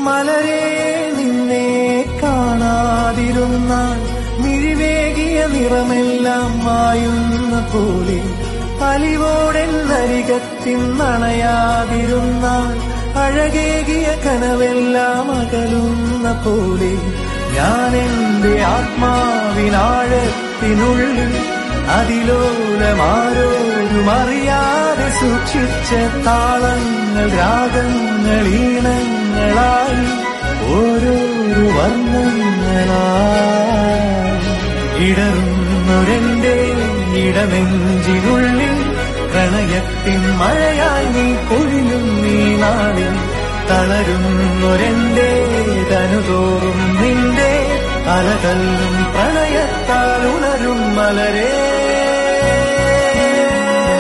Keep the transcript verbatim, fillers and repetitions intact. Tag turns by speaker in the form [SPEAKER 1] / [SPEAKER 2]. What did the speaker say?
[SPEAKER 1] മലരെ നിന്നെ കാണാതിരുന്നാൽ മിഴിവേകിയ നിറമെല്ലാം മായുന്ന പോലെ അലിവോടെന്നരികത്തിന്നണയാതിരുന്നാൽ അഴകേകിയ കനവെല്ലാം അകലുന്ന പോലെ ഞാൻ എന്റെ ആത്മാവിനാഴത്തിനുള്ളിൽ അതിലോലമാരോരും അറിയാതെ സൂക്ഷിച്ച താളങ്ങൾ രാഗങ്ങൾ ഈണങ്ങളായി ഓരോരോ വർണ്ണങ്ങളായി ഇടറുന്നൊരെന്റെ ഇടനെഞ്ചിനുള്ളിൽ പ്രണയത്തിൻ മഴയായി നീ പൊഴിയും നീ നാളിൽ തളരുന്നൊരെന്റെ തനുതോറും നിന്റെ അലതല്ലും പ്രണയത്താൽ ഉണരും മലരെ